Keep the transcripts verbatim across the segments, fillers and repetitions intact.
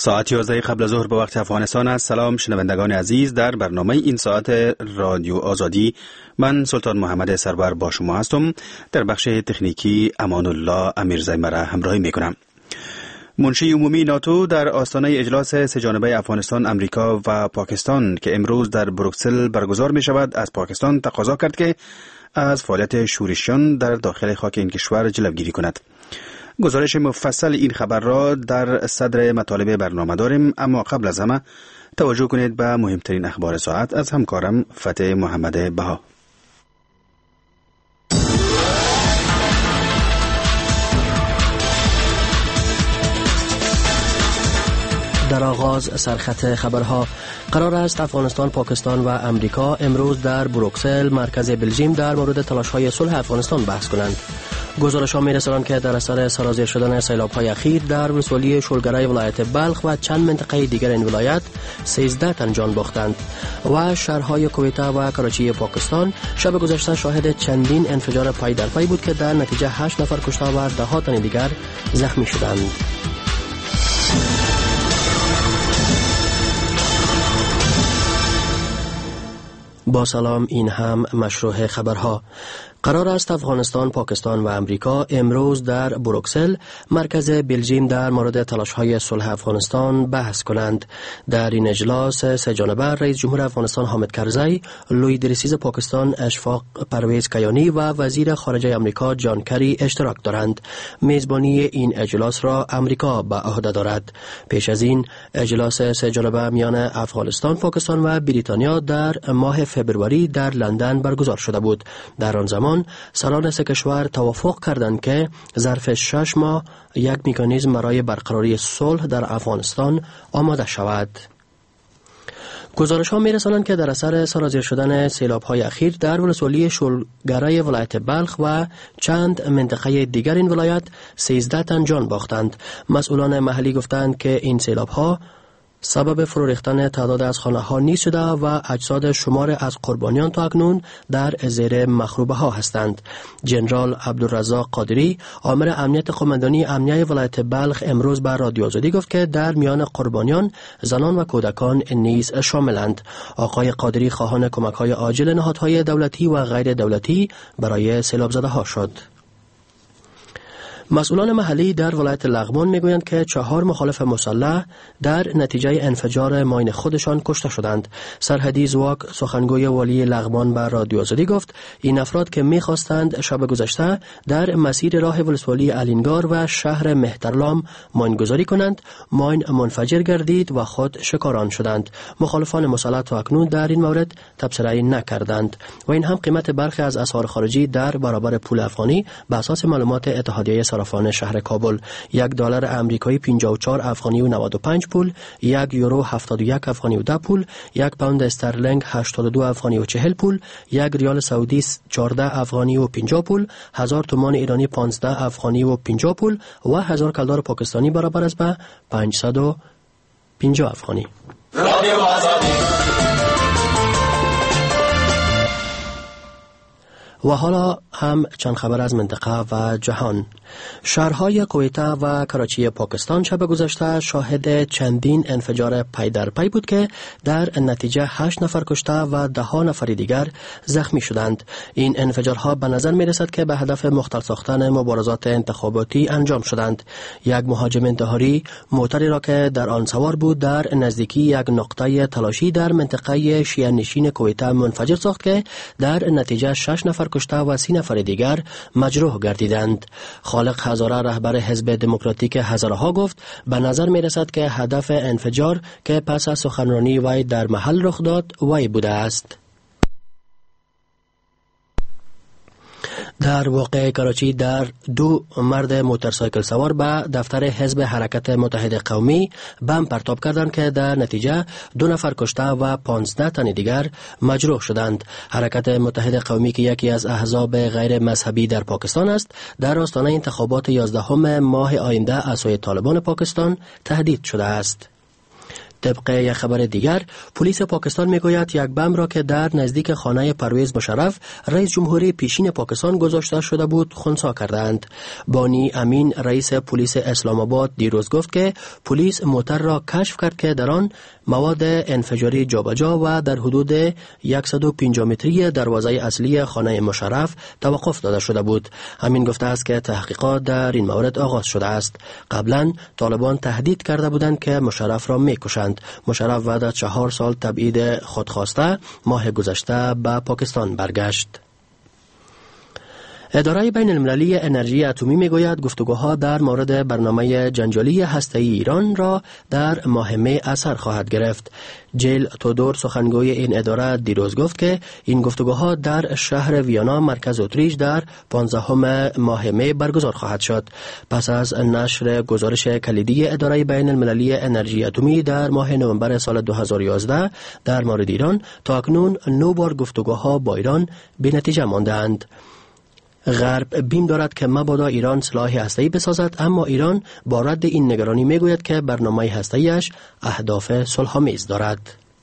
ساعت یازده قبل از ظهر به وقت افغانستان است. سلام شنوندگان عزیز، در برنامه این ساعت رادیو آزادی من سلطان محمد سرور با شما هستم. در بخش تکنیکی امان الله امیرزی مرا همراهی میکنم. منشی عمومی ناتو در آستانه اجلاس سه جانبه افغانستان، امریکا و پاکستان که امروز در بروکسل برگزار می شود از پاکستان تقاضا کرد که از فعالیت شورشیان در داخل خاک این کشور جلوگیری کند. گزارش مفصل این خبر را در صدر مطالب برنامه داریم، اما قبل از همه توجه کنید به مهمترین اخبار ساعت از همکارم فتح محمد بها. در آغاز سرخط خبرها: قرار است افغانستان، پاکستان و امریکا امروز در بروکسل مرکز بلژیم در مورد تلاش‌های صلح افغانستان بحث کنند. گزارش‌ها می‌رسانند که در اثر سرازیر شدن سیلاب‌های اخیر در ولسوالی شولگرای ولایت بلخ و چند منطقه دیگر این ولایت سیزده تن جان باختند و شهرهای کویته و کراچی پاکستان شب گذشته شاهد چندین انفجار پای در پای بود که در نتیجه هشت نفر کشته و ده ها تن دیگر زخمی شدند. با سلام، این هم مشروع خبرها. قرار است افغانستان، پاکستان و امریکا امروز در بروکسل مرکز بلژیم در مورد تلاش‌های صلح افغانستان بحث کنند. در این اجلاس سه جانبه رئیس جمهور افغانستان حامد کرزی، لوی درسیز پاکستان اشفاق پرویز کیانی و وزیر خارجه امریکا جان کری اشتراک دارند. میزبانی این اجلاس را امریکا به عهده دارد. پیش از این اجلاس سه جانبه میان افغانستان، پاکستان و بریتانیا در ماه فبروری در لندن برگزار شده بود. در آن زمان سران سه کشور توافق کردند که ظرف شش ماه یک مکانیزم برای برقراری صلح در افغانستان آماده شود. گزارش ها می رسانند که در اثر سرازیر شدن سیلاب های اخیر در ولسوالی شولگرای ولایت بلخ و چند منطقه دیگر این ولایت سیزده تن جان باختند. مسئولان محلی گفتند که این سیلاب ها سبب فرو ریختن تعداد از خانه ها نیز شده و اجساد شمار از قربانیان تا اکنون در زیر مخروبه ها هستند. جنرال عبدالرزاق قادری، آمر امنیت قماندانی امنیه ولایت بلخ، امروز به رادیو آزادی گفت که در میان قربانیان زنان و کودکان نیز شاملند. آقای قادری خواهان کمک های عاجل نهادهای دولتی و غیر دولتی برای سیلاب زده ها شد. مسئولان محلی در ولایت لغمان میگویند که چهار مخالف مسلح در نتیجه انفجار ماین خودشان کشته شدند. سرحدی زواک، سخنگوی والی لغمان، به رادیو آزادی گفت این افراد که میخواستند شب گذشته در مسیر راه ولسوالی الینگار و شهر مهترلام ماین گذاری کنند، ماین منفجر گردید و خود شکاران شدند. مخالفان مسلح تا اکنون در این مورد تبصره نکردند و این هم قیمت برخی از اسعار خارجی در برابر پول افغانی به اساس معلومات اتحادیه صرافان شهر کابل: یک دلار امریکایی پنجاه و چهار افغانی و نود و پنج پول، یک یورو هفتاد و یک افغانی و ده پول، یک پوند استرلینگ هشتاد و دو افغانی و چهل پول، یک ریال سعودی چهارده افغانی و پنجاه پول، هزار تومان ایرانی پانزده افغانی و پنجاه پول و هزار کلدار پاکستانی برابر است به پانصد و پنجاه افغانی. و حالا هم چند خبر از منطقه و جهان. شهرهای کویته و کراچی پاکستان شب گذشته شاهد چندین انفجار پای در پای بود که در نتیجه هشت نفر کشته و ده ها نفر دیگر زخمی شدند. این انفجارها به نظر می رسد که به هدف مختل ساختن مبارزات انتخاباتی انجام شدند. یک مهاجم انتحاری موتری را که در آن سوار بود در نزدیکی یک نقطه تلاشی در منطقه شیعه نشین کویته منفجر ساخت که در نتیجه شش نفر کشته و سی نفر دیگر مجروح گردیدند. خالق هزاره، رهبر حزب دموکراتیک هزاره ها، گفت به نظر می رسد که هدف انفجار که پس از سخنرانی وی در محل رخ داد وی بوده است. در واقع کراچی در دو مرد موتورسایکل سوار به دفتر حزب حرکت متحد قومی بم پرتاب کردند که در نتیجه دو نفر کشته و پانزده تن دیگر مجروح شدند. حرکت متحد قومی که یکی از احزاب غیر مذهبی در پاکستان است، در آستانه انتخابات یازدهم ماه آینده از سوی طالبان پاکستان تهدید شده است. طبق یک خبر دیگر پلیس پاکستان میگوید یک بم را که در نزدیک خانه پرویز مشرف رئیس جمهوری پیشین پاکستان گذاشته شده بود خنثی کردند. بانی امین رئیس پلیس اسلام آباد دیروز گفت که پلیس موتر را کشف کرد که در آن مواد انفجاری جابجا و در حدود صد و پنجاه متری دروازه اصلی خانه مشرف توقف داده شده بود. امین گفته است که تحقیقات در این مورد آغاز شده است. قبلا طالبان تهدید کرده بودند که مشرف را میکشند. مشرف بعد از چهار سال تبعید خودخواسته ماه گذشته به پاکستان برگشت. اداره بین المللی انرژی اتمی میگوید گفتگوها در مورد برنامه جنجالی هسته‌ای ایران را در ماه می اثر خواهد گرفت. جیل تودور سخنگوی این اداره دیروز گفت که این گفتگوها در شهر ویانا مرکز اتریش در پانزدهم ماه می برگزار خواهد شد. پس از نشر گزارش کلیدی اداره بین المللی انرژی اتمی در ماه نوامبر سال دو هزار و یازده در مورد ایران، تا اکنون نه بار گفتگوها با ایران بی‌نتیجه مانده‌اند. غرب بیم دارد که مبادا ایران سلاح هسته‌ای بسازد، اما ایران با رد این نگرانی میگوید که برنامه هسته‌ایش اهداف صلح‌آمیز دارد.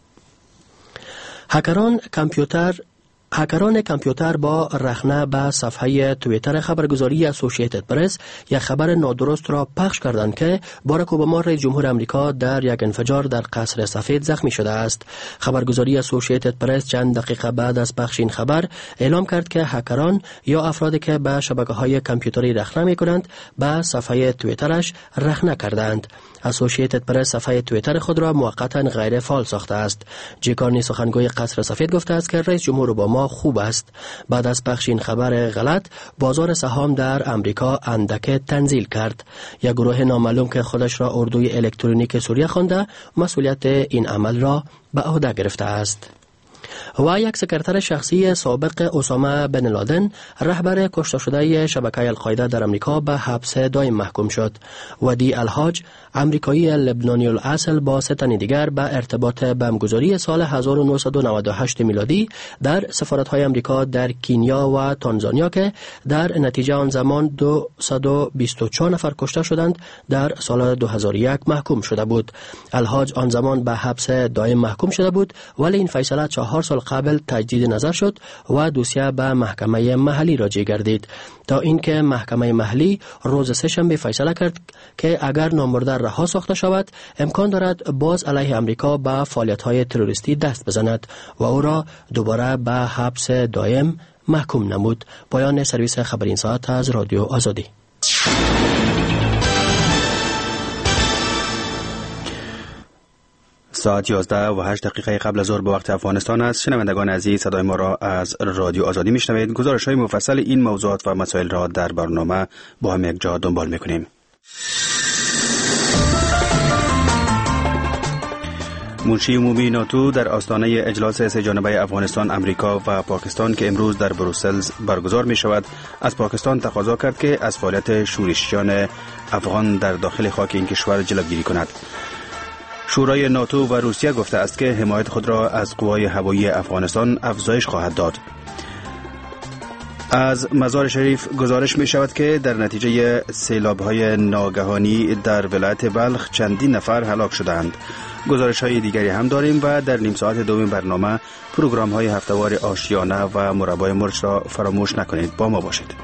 هکران کامپیوتر هکران کامپیوتر با رخنه به صفحه توییتر خبرگزاری اسوسییتد پرس یک خبر نادرست را پخش کردند که باراک اوباما رئیس جمهور آمریکا در یک انفجار در قصر سفید زخمی شده است. خبرگزاری اسوسییتد پرس چند دقیقه بعد از پخش این خبر اعلام کرد که هکران یا افرادی که به شبکه‌های کامپیوتری رخنه می‌کنند به صفحه توییترش رخنه کردند. اسوسییتد پرس صفحه توییتر خود را موقتا غیر فعال ساخته است. جیکارنی سخنگوی قصر سفید گفته است که رئیس جمهور اوباما خوب است. بعد از پخش این خبر غلط بازار سهام در امریکا اندک تنزل کرد. یک گروه نامعلوم که خودش را اردوی الکترونیک سوریه خوانده مسئولیت این عمل را به عهده گرفته است. و یک سکرتر شخصی سابق اسامه بن لادن رهبر کشته شده شبکه القاعده در امریکا به حبس دائم محکوم شد. ودی الحاج امریکایی لبنانی الاصل با سه تن دیگر به ارتباط بمبگذاری سال هزار و نهصد و نود و هشت میلادی در سفارت‌های امریکا در کینیا و تانزانیا که در نتیجه آن زمان دویست و بیست و چهار نفر کشته شدند در سال دو هزار و یک محکوم شده بود. الحاج آن زمان به حبس دائم محکوم شده بود، ولی این فیصله چهار سال قبل تجدید نظر شد و دوسیه به محکمه محلی راجع گردید، تا اینکه محکمه محلی روز سه شنبه فیصله کرد که اگر نامبردار رها ساخته شود امکان دارد باز علیه امریکا به فعالیت‌های تروریستی دست بزند و او را دوباره به حبس دائم محکوم نمود. پایان سرویس خبر این ساعت از رادیو آزادی. ساعت یازده و هشت دقیقه قبل از ظهر به وقت افغانستان است. شنوندگان عزیز، صدای ما را از رادیو آزادی میشنوید. گزارش‌های مفصل این موضوعات و مسائل را در برنامه با هم یک جا دنبال میکنیم. منشی عمومی ناتو در آستانه اجلاس سه جانبه افغانستان، امریکا و پاکستان که امروز در بروسل برگزار می شود، از پاکستان تقاضا کرد که از فعالیت شورشیان افغان در داخل خاک این کشور جلوگیری کند. شورای ناتو و روسیه گفته است که حمایت خود را از قوای هوایی افغانستان افزایش خواهد داد. از مزار شریف گزارش می شود که در نتیجه سیلاب‌های ناگهانی در ولایت بلخ چندین نفر هلاک شدند. گزارش‌های دیگری هم داریم و در نیم ساعت دوم برنامه پروگرام‌های هفته‌وار آشیانه و مربای مرچ را فراموش نکنید. با ما باشید.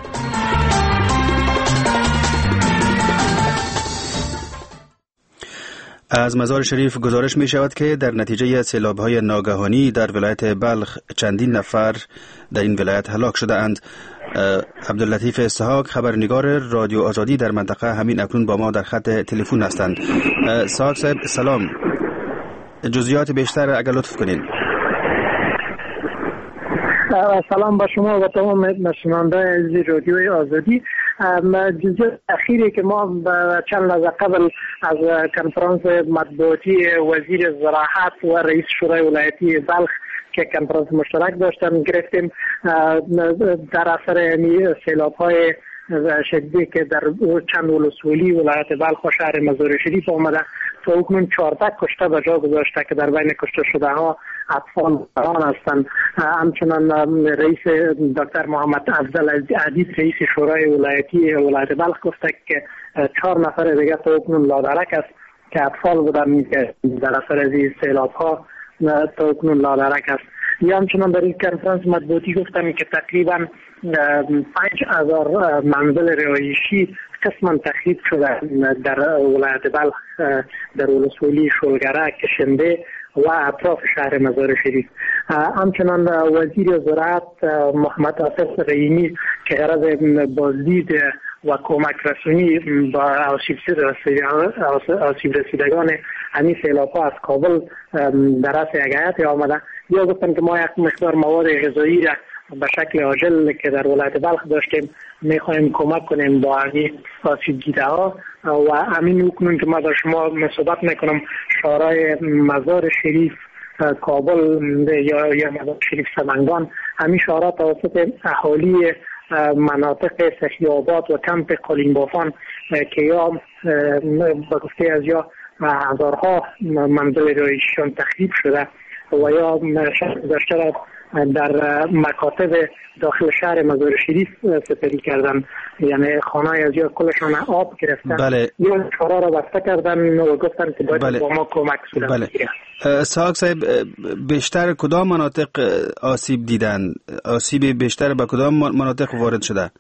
از مزار شریف گزارش می شود که در نتیجه سیلاب‌های ناگهانی در ولایت بلخ چندین نفر در این ولایت هلاک شده اند. عبداللطیف اسحاق، خبرنگار رادیو آزادی در منطقه، همین اکنون با ما در خط تلفن هستند. اسحاق صاحب سلام، جزئیات بیشتر اگر لطف کنید. سلام با شما و تمام شنوندگان عزیز رادیو آزادی. جزئیات اخیری که ما چند لحظه قبل از کنفرانس مطبوعاتی وزیر زراعت و رئیس شورای ولایتی بلخ که کنفرانس مشترک داشتن گرفتیم، در اثر سیلاب‌های شدیدی که در چند ولسوالی ولایت بلخ و شهر مزار شریف آمده، تا اکنون چهارده کشته به جا گذاشته که در بین کشته شده ها اطفال بران هستند. همچنان رئیس دکتر محمد افضل عزیز رئیس شورای ولایتی ولایت بلخ گفته که چهار نفر دیگه تا اکنون لادرک است که اطفال بودن که در اثر از این سیلاب ها تا اکنون لادرک است. یا همچنان در این کنفرانس مطبوعاتی گفتن که تقریبا پنج هزار منزل رهایشی قسما تخریب شده در ولایت بلخ، در ولسوالی شولگره، کشنده و اطراف شهر مزار شریف. همچنان وزیر زراعت محمد آصف رحیمی که غرض بازدید و کمک رسونی با آسیب رسیدگان همین سیلاب ها از کابل در رأس یک هیئت آمده، یا گفتن که ما یک مقدار مواد غذایی را به شکل عاجل که در ولایت بلخ داشتیم میخوایم کمک کنیم با همین آسیب دیده ها. و همین اکنون که ما با شما صحبت میکنم شورای مزار شریف کابل یا یا مزار شریف سمنگان، همین شورا توسط اهالی مناطق سخیابات و کمپ قالین بافان که یا به گفته از یا هزارها منزل رهایشیشان تخریب شده و یا شهر داشته در مکاتب داخل شهر مزار شریف سپری کردن، یعنی خانه از یا کلشان آب گرفتن. بله. یا شورا را بسته کردن و گفتن که باید بله. با ما کمک صورت بله. بگیره. ساق صاحب، بیشتر کدام مناطق آسیب دیدن؟ آسیب بیشتر به کدام مناطق وارد شده؟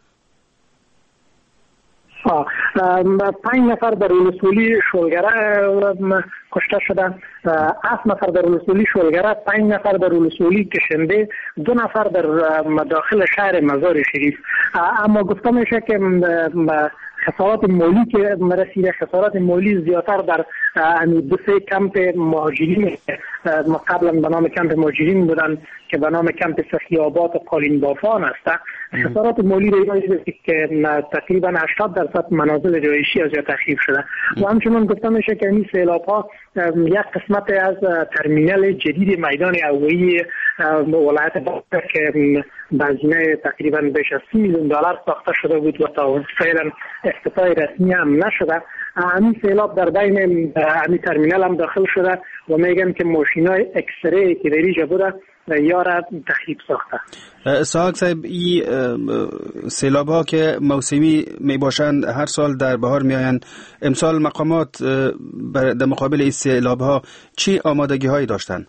پنج نفر در ولسوالی شولگره کشته شدن، هفت نفر در ولسوالی شولگره، پنج نفر در ولسوالی کشنده، دو نفر در داخل شهر مزار شریف. اما گفته میشه که خسارات مالی که رسیده، خسارات مالی زیادتر در دو سه کمپ مهاجرین ما قبلا به نام کمپ مهاجرین بودن که به نام کمپ سخیابات و قالین بافان است. خسارات مالی رسیده که تقریبا هشتاد درصد منازل رهایشی از یا تخریب شده. و همچنان گفته میشه که این سیلاب ها یک قسمت از ترمینال جدید میدان هوایی ولایت بلخ که بهینه تقریبا بیش از سی میلیون دلار ساخته شده بود و تا فعلا افتتاح رسمی هم نشده، همین سیلاب در بین همین ترمینال هم داخل شده و میگن که ماشینای اکسری که در اینجا بوده یا را تخریب ساخته. ساق صاحب، این سیلاب ها که موسمی می باشند هر سال در بهار می آیند، امسال مقامات در مقابل این سیلاب ها چی آمادگی هایی داشتند؟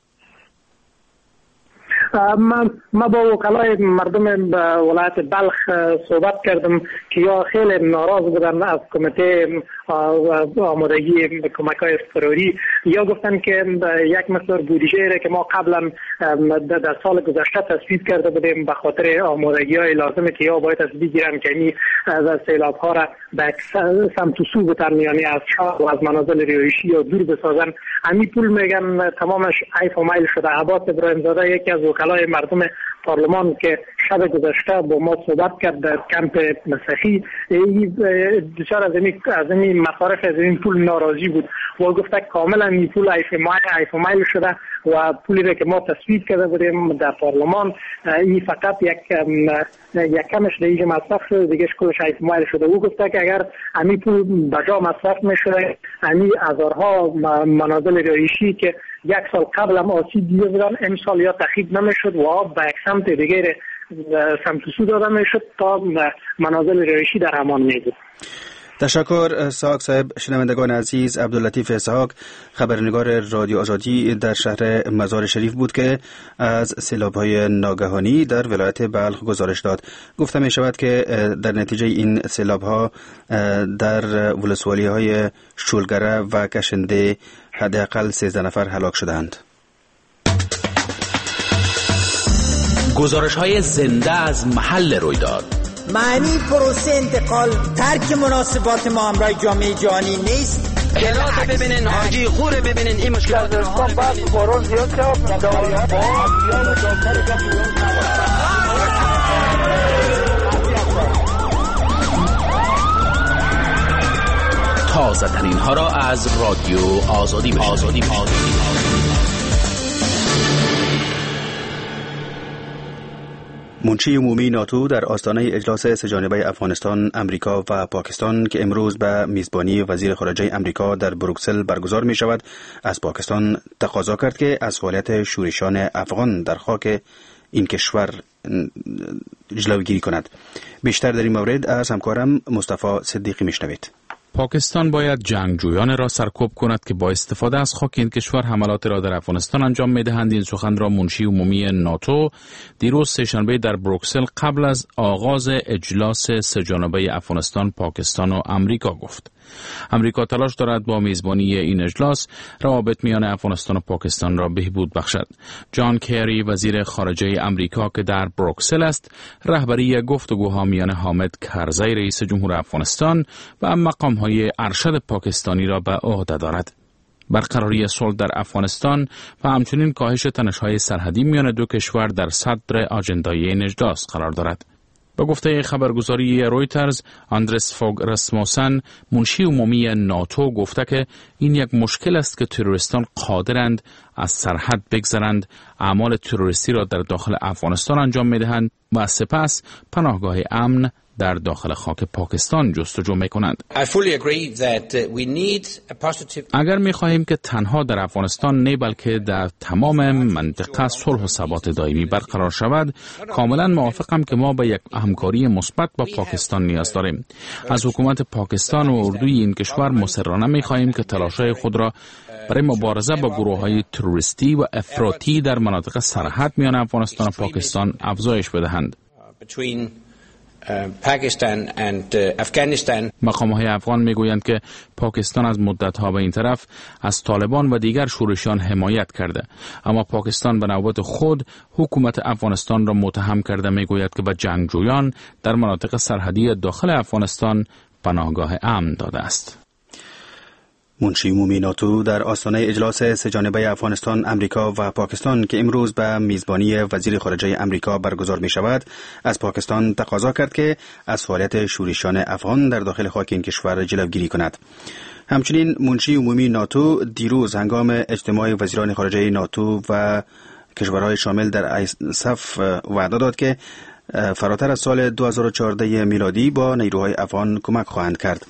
من ما با وکلای مردم ولایت بلخ صحبت کردم که یا خیلی ناراض بودن از کمیته آمادگی کمک‌های اضطراری، یا گفتن که یک مقدار بودجه را که ما قبلا در سال گذشته تصویب کرده بودیم به خاطر آمادگی‌های لازمه که یا باید از بگیرن که این از سیلاب‌ها را به سمت و سو بترن، یعنی از شهر و از منازل رهایشی یا دور بسازن. همین پول میگن تمامش عیف و میل شده. عباس ابراهیم زاده یکی از وکلای مردم پارلمان که شب گذشته با ما صحبت کرد در کمپ مسیحی، دچار از این از این مصارف از این پول ناراضی بود و گفته کاملا این پول عیف و میل شده و پولی را که ما تصویب کرده بودیم در پارلمان این فقط یک یک کمش دیگه مصرف شده، دیگه کلش عیف و میل شده. او گفته که اگر همین پول بجا مصرف میشده، همین هزارها منازل رهایشی که یک سال قبل هم آسیب دیده بودن امسال یا تخریب نمیشد و آب به یک سمت دیگه سمت سو داده میشد تا منازل رهایشی در امان میبود. تشکر ساق صاحب. شنوندگان عزیز، عبداللطیف اسحاق خبرنگار رادیو آزادی در شهر مزار شریف بود که از سیلاب‌های ناگهانی در ولایت بلخ گزارش داد. گفته می شود که در نتیجه این سیلاب‌ها در ولسوالی‌های شولگره و کشنده حداقل سیزده نفر هلاک شدند. گزارش‌های زنده از محل رویداد. معنی پروسه انتقال ترک مناسبات ما همراه جامعه جهانی نیست. کلاس ببینین، حاجی خوره ببینین، این مشکل داستان بعد بارون زیاد شد. تازه ترین ها را از رادیو آزادی بشنوید. آزادی آزادی منشی عمومی ناتو در آستانه اجلاس سه‌جانبه افغانستان، امریکا و پاکستان که امروز به میزبانی وزیر خارجه امریکا در بروکسل برگزار می شود، از پاکستان تقاضا کرد که از فعالیت شورشیان افغان در خاک این کشور جلوگیری کند. بیشتر در این مورد از همکارم مصطفی صدیقی میشنوید. پاکستان باید جنگجویان را سرکوب کند که با استفاده از خاک این کشور حملات را در افغانستان انجام می‌دهند. این سخن را منشی عمومی ناتو دیروز سه‌شنبه در بروکسل قبل از آغاز اجلاس سه‌جانبه افغانستان، پاکستان و امریکا گفت. امریکا تلاش دارد با میزبانی این اجلاس روابط میان افغانستان و پاکستان را بهبود بخشد. جان کری وزیر خارجه امریکا که در بروکسل است، رهبری گفتگوها میان حامد کرزی رئیس جمهور افغانستان و مقام‌های ارشد پاکستانی را به عهده دارد. برقراری صلح در افغانستان و همچنین کاهش تنش‌های سرحدی میان دو کشور در صدر آژندای این اجلاس قرار دارد. با گفته خبرگزاری رویترز، آندرس فوگ رسموسن منشی عمومی ناتو گفته که این یک مشکل است که تروریستان قادرند از سرحد بگذرند، اعمال تروریستی را در داخل افغانستان انجام می‌دهند و سپس پناهگاه امن در داخل خاک پاکستان جستجو می‌کنند. اگر می‌خواهیم که تنها در افغانستان نه بلکه در تمام منطقه صلح و ثبات دائمی برقرار شود، کاملا موافقم که ما به یک همکاری مثبت با پاکستان نیاز داریم. از حکومت پاکستان و اردوی این کشور مصرانه می‌خواهیم که تلاش‌های خود را برای مبارزه با گروه‌های تروریستی و افراطی در مناطق سرحد میان افغانستان و پاکستان افزایش بدهند. پاکستان and افغانستان. مقام‌های افغان میگویند که پاکستان از مدت‌ها به این طرف از طالبان و دیگر شورشیان حمایت کرده، اما پاکستان به نوبت خود حکومت افغانستان را متهم کرده میگوید که به جنگجویان در مناطق سرحدی داخل افغانستان پناهگاه امن داده است. منشی عمومی ناتو در آستانه اجلاس سه‌جانبه افغانستان، امریکا و پاکستان که امروز به میزبانی وزیر خارجه امریکا برگزار می شود، از پاکستان تقاضا کرد که از فعالیت شورشیان افغان در داخل خاک این کشور جلوگیری کند. همچنین منشی عمومی ناتو دیروز هنگام اجتماع وزیران خارجه ناتو و کشورهای شامل در ایساف وعده داد که فراتر از سال دو هزار و چهارده میلادی با نیروهای افغان کمک خواهند کرد.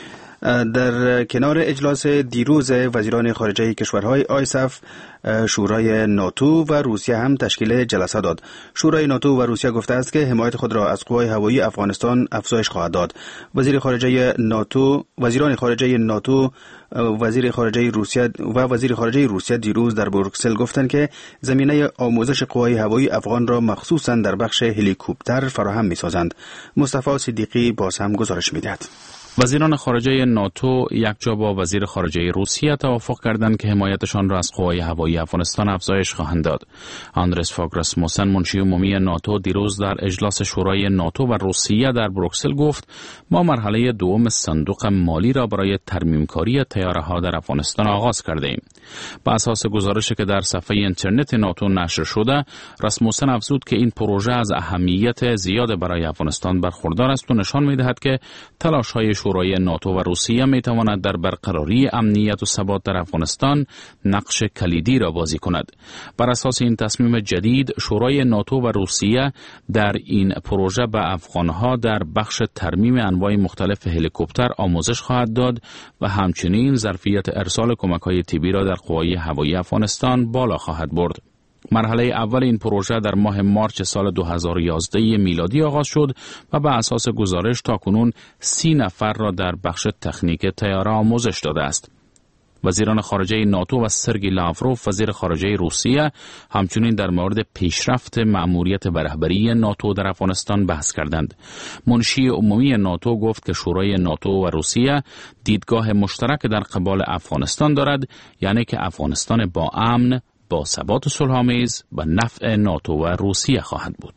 در کنار اجلاس دیروز وزیران خارجه کشورهای آیساف، شورای ناتو و روسیه هم تشکیل جلسه داد. شورای ناتو و روسیه گفته است که حمایت خود را از قوای هوایی افغانستان افزایش خواهد داد. وزیر خارجه ناتو، وزیران خارجه ناتو، وزیر خارجه روسیه و وزیر خارجه روسیه دیروز در بروکسل گفتند که زمینه آموزش قوای هوایی افغان را مخصوصاً در بخش هلیکوپتر فراهم می‌سازند. مصطفی صدیقی باز هم گزارش می‌دهد. وزیران خارجه ناتو یکجا با وزیر خارجه روسیه توافق کردند که حمایتشان را از قوای هوایی افغانستان افزایش خواهند داد. آندرس فوگ رسموسن منشی عمومی ناتو دیروز در اجلاس شورای ناتو و روسیه در بروکسل گفت ما مرحله دوم صندوق مالی را برای ترمیمکاری طیاره‌ها در افغانستان آغاز کرده ایم. با اساس گزارشی که در صفحه اینترنت ناتو نشر شده، رسموسن افزود که این پروژه از اهمیت زیاد برای افغانستان برخوردار است و نشان می‌دهد که تلاش‌های شورای ناتو و روسیه می‌تواند در برقراری امنیت و ثبات در افغانستان نقش کلیدی را بازی کند. بر اساس این تصمیم جدید، شورای ناتو و روسیه در این پروژه به افغانها در بخش ترمیم انواع مختلف هلیکوپتر آموزش خواهد داد و همچنین ظرفیت ارسال کمک‌های طبی را در قوای هوایی افغانستان بالا خواهد برد. مرحله اول این پروژه در ماه مارچ سال دو هزار و یازده میلادی آغاز شد و به اساس گزارش تاکنون سی نفر را در بخش تکنیک طیاره آموزش داده است. وزیران خارجه ناتو و سرگئی لاوروف وزیر خارجه روسیه همچنین در مورد پیشرفت مأموریت رهبری ناتو در افغانستان بحث کردند. منشی عمومی ناتو گفت که شورای ناتو و روسیه دیدگاه مشترک در قبال افغانستان دارد، یعنی که افغانستان با امن، با ثبات صلح‌آمیز و نفع ناتو و روسیه خواهد بود.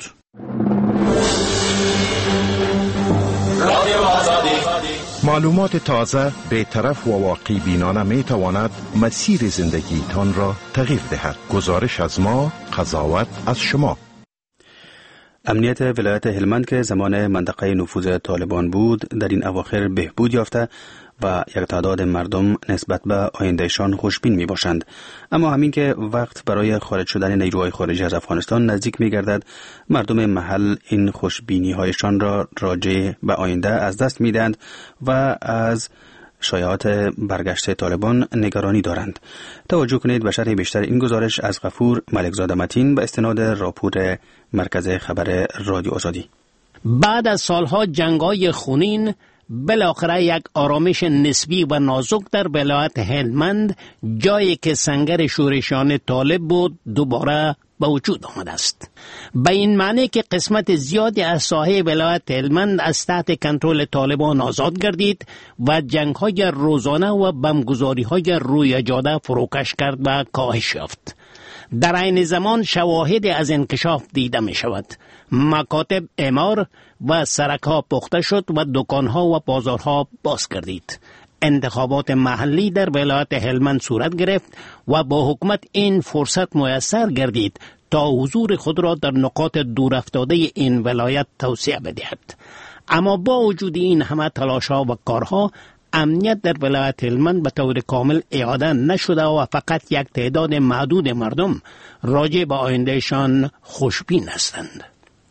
معلومات تازه، بی‌طرف و واقع بینانه می تواند مسیر زندگی تان را تغییر دهد. گزارش از ما، قضاوت از شما. امنیت ولایت هلمند که زمان منطقه نفوذ طالبان بود در این اواخر بهبود یافته و یک تعداد مردم نسبت به آیندهشان خوشبین می باشند. اما همین که وقت برای خارج شدن نیروهای خارجی از افغانستان نزدیک می گردد، مردم محل این خوشبینی هایشان را راجع به آینده از دست می دهند و از شایعات برگشت طالبان نگرانی دارند. توجه کنید به شرح بیشتر این گزارش از غفور ملکزاده متین به استناد راپور مرکز خبر رادیو آزادی. بعد از سالها جنگای خونین، بالاخره یک آرامش نسبی و نازک در ولایت هلمند، جایی که سنگر شورشیان طالب بود، دوباره به وجود آمده است. به این معنی که قسمت زیادی از ساحه ولایت هلمند از تحت کنترل طالبان آزاد گردید و جنگ‌های روزانه و بمبگذاری‌های روی جاده فروکش کرد و کاهش یافت. در عین زمان شواهد از انکشاف دیده می شود. مکاتب اعمار و سرک‌ها پخته شد و دکان‌ها و بازارها باز گردید. انتخابات محلی در ولایت هلمند صورت گرفت و با حکومت این فرصت میسر گردید تا حضور خود را در نقاط دور افتاده این ولایت توسعه بدهد. اما با وجود این همه تلاش‌ها و کارها، امنیت در ولایت هلمند به طور کامل اعاده نشده و فقط یک تعداد محدود مردم راجع به آیندهشان خوشبین هستند.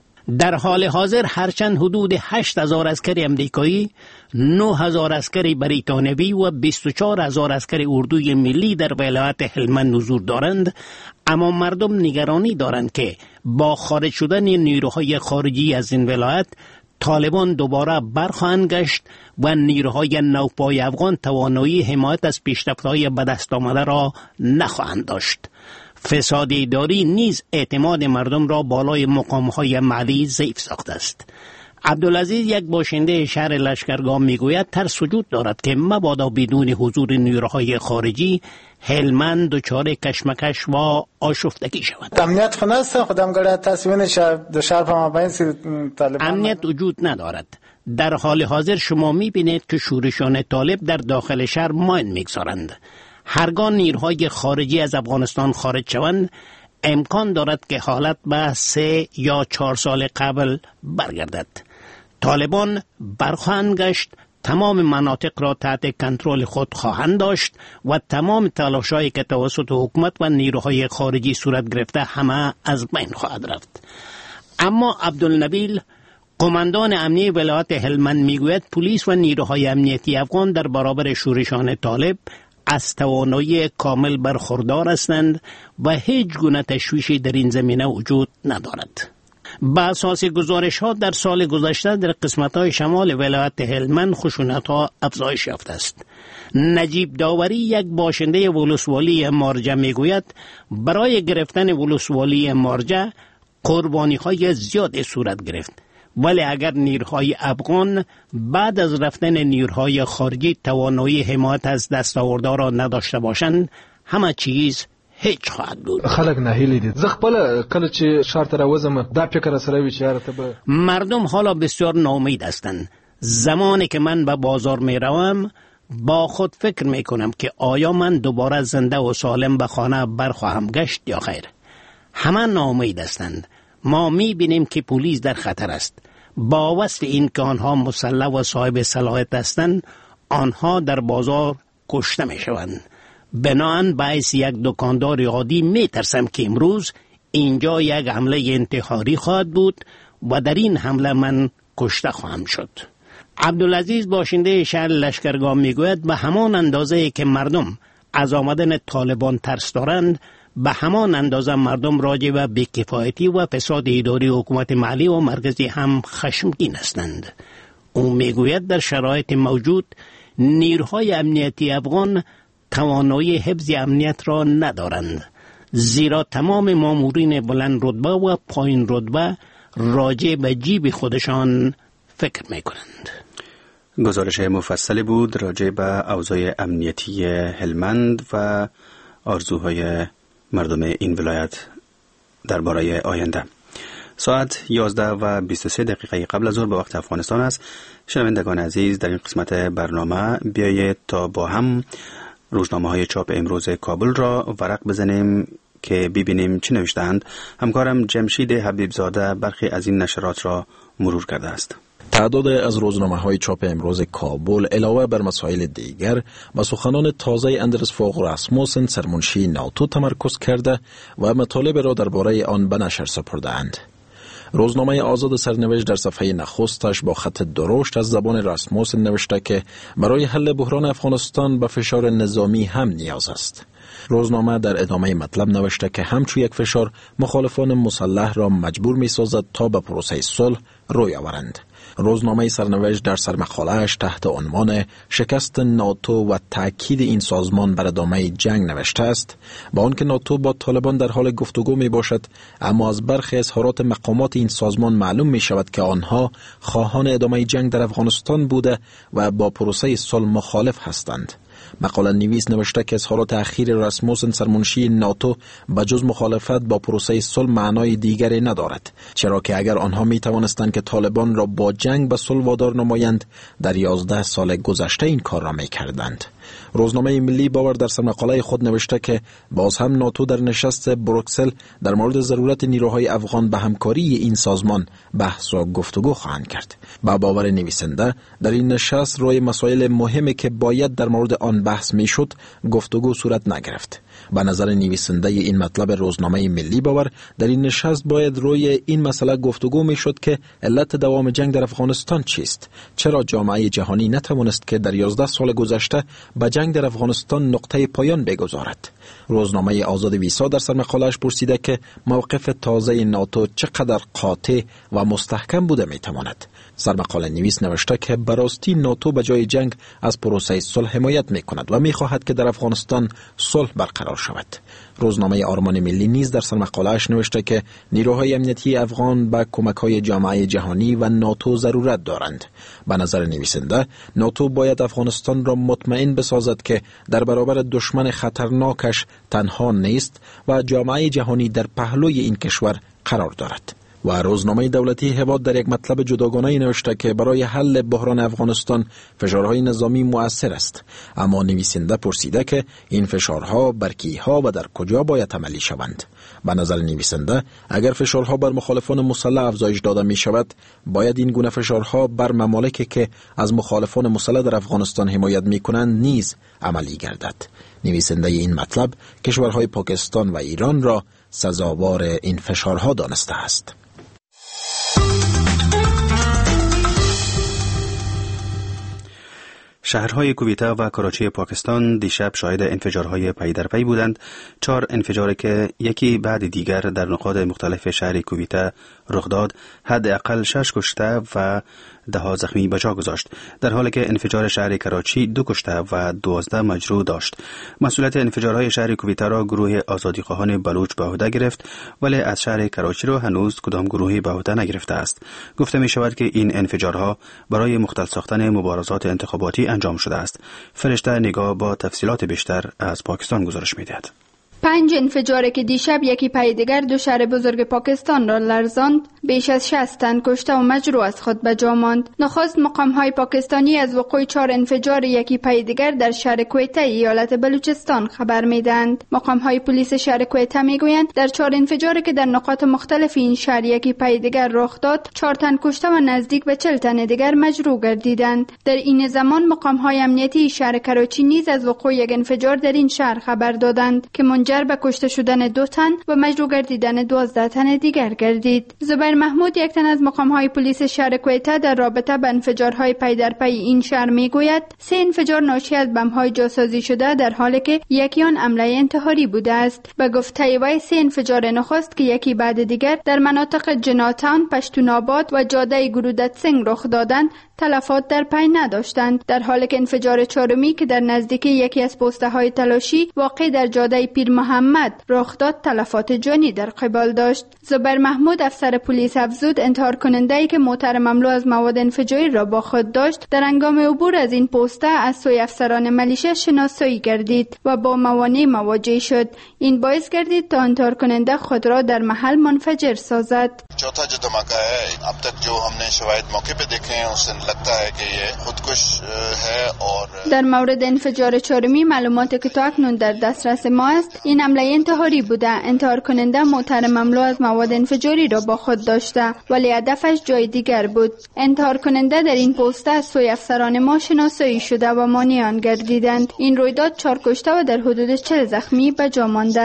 در حال حاضر هرچند حدود هشت هزار عسکر امریکایی، نه هزار عسکر بریتانوی و بیست و چهار هزار عسکر اردوی ملی در ولایت هلمند حضور دارند، اما مردم نگرانی دارند که با خارج شدن نیروهای خارجی از این ولایت، طالبان دوباره برخواهند گشت و نیروهای نوپای افغان توانایی حمایت از پیشرفت‌های به دست آمده را نخواهند داشت. فساد اداری نیز اعتماد مردم را بالای مقام‌های محلی ضعیف ساخته است. عبدالعزیز، یک باشنده شهر لشکرگاه، میگوید ترس وجود دارد که مبادا بدون حضور نیروهای خارجی هلمند دچار کشمکش و آشفتگی شود. امنیت خو نست خودم گره تصمیم شهر دو شهر په مابین سي طالبان امنیت وجود ندارد. در حال حاضر شما میبینید که شورشیان طالب در داخل شهر ماین میگذارند. هرگاه نیروهای خارجی از افغانستان خارج شوند، امکان دارد که حالت به سه یا چهار سال قبل برگردد. طالبان برخواهند گشت، تمام مناطق را تحت کنترل خود خواهند داشت و تمام تلاش‌هایی که توسط حکومت و نیروهای خارجی صورت گرفته همه از بین خواهد رفت. اما عبدالنبیل، قماندان امنی ولایت هلمند، میگوید پلیس و نیروهای امنیتی افغان در برابر شورشیان طالب از توانایی کامل برخوردار هستند و هیچ گونه تشویشی در این زمینه وجود ندارد. با اساس گزارش ها در سال گذشته در قسمت های شمال ولایت هلمند خشونت ها افزایش یافته است. نجیب داوری، یک باشنده ولسوالی مارجه، میگوید برای گرفتن ولسوالی مارجه قربانی های زیادی صورت گرفت، ولی اگر نیروهای افغان بعد از رفتن نیروهای خارجی توانایی حمایت از دست آورده را نداشته باشند، همه چیز هیچ خواهد بود. خلق نهیلی دید. زخ خپل کله چې شهر ته راوځم دا فکر سره وی چې یاره به مردم حالا بسیار ناامید هستند. زمانی که من به بازار می روم با خود فکر می کنم که آیا من دوباره زنده و سالم به خانه برخواهم گشت یا خیر. همه ناامید هستند. ما می بینیم که پلیس در خطر است. با وصف این که آنها مسلح و صاحب صلاحیت هستند، آنها در بازار کشته می شوند. بناهن باعث یک دکاندار عادی می ترسم که امروز اینجا یک حمله انتحاری خواهد بود و در این حمله من کشته خواهم شد. عبدالعزیز، باشنده شهر لشکرگاه، میگوید به همان اندازه که مردم از آمدن طالبان ترس دارند، به همان اندازه مردم راجع به بی‌کفایتی و فساد اداری حکومت محلی و مرکزی هم خشمگین هستند. او میگوید در شرایط موجود نیروهای امنیتی افغان توانایی حفظ امنیت را ندارند، زیرا تمام مامورین بلند رتبه و پایین رتبه راجع به جیب خودشان فکر میکنند. گزارش مفصلی بود راجع به اوضاع امنیتی هلمند و آرزوهای مردم این ولایت درباره آینده. ساعت یازده و بیست و سه دقیقه قبل از ظهر به وقت افغانستان است. شنوندگان عزیز، در این قسمت برنامه بیایید تا با هم روزنامه های چاپ امروز کابل را ورق بزنیم که ببینیم چی نوشتند. همکارم جمشید حبیبزاده برخی از این نشرات را مرور کرده است. تعداد از روزنامه‌های چاپ امروز کابل علاوه بر مسائل دیگر با سخنان تازه اندرس فوق راسموسن سرمنشی ناتو تمرکز کرده و مطالب را درباره آن به نشر سپرده‌اند. روزنامه آزاد سرنوشت در صفحه نخستش با خط درشت از زبان راسموسن نوشته که برای حل بحران افغانستان به فشار نظامی هم نیاز است. روزنامه در ادامه مطلب نوشته که همچو یک فشار مخالفان مسلح را مجبور می سازد تا به پروسه صلح روی آورند. روزنامه سرنوشت در سرمقاله‌اش تحت عنوان شکست ناتو و تأکید این سازمان بر ادامه جنگ نوشته است: با آنکه ناتو با طالبان در حال گفتگو می باشد، اما از برخی اظهارات مقامات این سازمان معلوم می شود که آنها خواهان ادامه جنگ در افغانستان بوده و با پروسه صلح مخالف هستند. مقاله نویس نوشته که اظهارات اخیر راسموسن سرمنشی ناتو بجز مخالفت با پروسه صلح معنای دیگری ندارد، چرا که اگر آنها می توانستند که طالبان را با جنگ به صلح وادار نمایند، در یازده سال گذشته این کار را می کردند. روزنامه ملی باور در سرمقاله خود نوشته که باز هم ناتو در نشست بروکسل در مورد ضرورت نیروهای افغان به همکاری این سازمان بحث و گفتگو خواهند کرد. با باور نویسنده در این نشست روی مسائل مهمی که باید در مورد آن بحث میشد گفتگو صورت نگرفت. به نظر نویسنده این مطلب روزنامه ملی باور در این نشست باید روی این مسئله گفتگو میشد که علت دوام جنگ در افغانستان چیست؟ چرا جامعه جهانی نتوانست که در یازده سال گذشته به جنگ در افغانستان نقطه پایان بگذارد؟ روزنامه آزاد ویسا در سرمقاله‌اش پرسیده که موقف تازه ناتو چقدر قاطع و مستحکم بوده میتواند. سرمقاله نویس نوشته که براستی ناتو به جای جنگ از پروسه صلح حمایت میکند و میخواهد که در افغانستان صلح برقرار شود. روزنامه آرمان ملی نیز در سرمقاله‌اش نوشته که نیروهای امنیتی افغان به کمک‌های جامعه جهانی و ناتو ضرورت دارند. به نظر نویسنده ناتو باید افغانستان را مطمئن بسازد که در برابر دشمن خطرناکش تنها نیست و جامعه جهانی در پهلوی این کشور قرار دارد. و روزنامه دولتی هواد در یک مطلب جداگانه نوشته که برای حل بحران افغانستان فشارهای نظامی مؤثر است، اما نویسنده پرسیده که این فشارها بر کیها و در کجا باید عملی شوند. به نظر نویسنده اگر فشارها بر مخالفان مسلح افزایش داده می شود، باید این گونه فشارها بر ممالکی که از مخالفان مسلح در افغانستان حمایت می کنند نیز عملی گردد. نویسنده این مطلب کشورهای پاکستان و ایران را سزاوار این فشارها دانسته است. شهرهای کویتا و کراچی پاکستان دیشب شاهد انفجارهای پی در پی بودند. چهار انفجاری که یکی بعد دیگر در نقاط مختلف شهر کویتا رخ داد، حداقل شش کشته و ده زخمی به جا گذاشت، در حالی که انفجار شهر کراچی دو کشته و دوازده مجروح داشت. مسئولیت انفجارهای شهر کویتا را گروه آزادیخواهان بلوچ به عهده گرفت، ولی از شهر کراچی را هنوز کدام گروهی به عهده نگرفته است. گفته می شود که این انفجارها برای مختل ساختن مبارزات انتخاباتی انجام شده است. فرشته نگاه با تفصیلات بیشتر از پاکستان گزارش می دهد. پنج انفجاری که دیشب یکی پی دیگر دو شهر بزرگ پاکستان را لرزاند، بیش از شصت تن کشته و مجروح از خود به جا ماند. نخست مقام‌های پاکستانی از وقوع چهار انفجار یکی پی دیگر در شهر کویتا ایالت بلوچستان خبر میدهند. مقام‌های پلیس شهر کویتا میگویند در چهار انفجاری که در نقاط مختلف این شهر یکی پی دیگر رخ داد، چهار تن کشته و نزدیک به چهل تن دیگر مجروح گردیدند. در این زمان مقام‌های امنیتی شهر کراچی نیز از وقوع یک انفجار در این شهر خبر دادند که منجر به کشته شدن دو تن و مجروح گردیدن دوازده تن دیگر گردید. زبیر محمود، یک تن از مقام‌های پلیس شهر کویتا، در رابطه با انفجارهای پی در پی این شهر میگوید سه انفجار ناشی از بمب‌های جاسازی شده در حالی که یکی آن حمله انتحاری بوده است. به گفته وی سه انفجار نخست که یکی بعد دیگر در مناطق جناتان، پشتونآباد و جاده گرودت سنگ رخ دادند تلفات در پی نداشتند، در حالی که انفجار چهارمی که در نزدیکی یکی از پست‌های تلاشی واقع در جاده پیر محمد رخ داد تلفات جانی در قبال داشت. زبیر محمود، افسر پلیس، افزود انتحار کننده‌ای که موتر مملو از مواد انفجاری را با خود داشت در هنگام عبور از این پسته از سوی افسران ملیشه شناسایی گردید و با موانع مواجه شد. این باعث گردید تا انتحار کننده خود را در محل منفجر سازد. چوتھا جو دھماکہ ہے اب تک جو ہم نے شواہد موقع پہ دیکھے ہیں اس سے لگتا ہے کہ یہ خودکش ہے اور در مورد انفجار چهارمی معلوماتی که تا اکنون در دسترس ما است این حمله انتحاری بوده. انتحار کننده موتر مملو از مواد انفجاری را با خود داشته ولی هدفش جای دیگر بود. انتحار کننده در این پسته از سوی افسران ما شناسایی شده و مانع آن گردیدند. این رویداد چهار کشته و در حدود چهل زخمی به جا مانده است.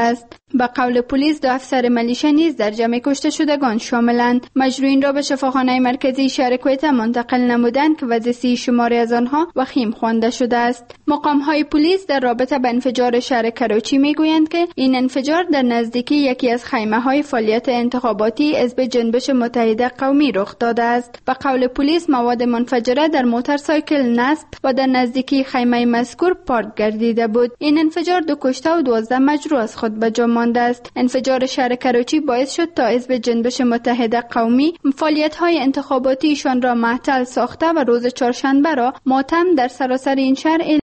به قول پلیس دو افسر ملیشه نیز در جمع کشته شدگان شاملند. مجروحین را به شفاخانه مرکزی شهر کویته منتقل نمودند که وضع شماری از آنها وخیم خوانده شده است. مقام های پلیس در رابطه با انفجار شهر کراچی میگویند که این انفجار در نزدیکی یکی از خیمه های فعالیت انتخاباتی حزب جنبش متحده قومی رخ داده است. به قول پلیس مواد منفجره در موتورسایکل نصب و در نزدیکی خیمه مذکور پارک گردیده بود. این انفجار دو کشته و دوازده مجروح از خود به جا مانده است. انفجار شهر کراچی باعث شد تا حزب جنبش متحده قومی فعالیت‌های انتخاباتیشان را معطل ساخته و روز چهارشنبه را ماتم در سراسر این شهر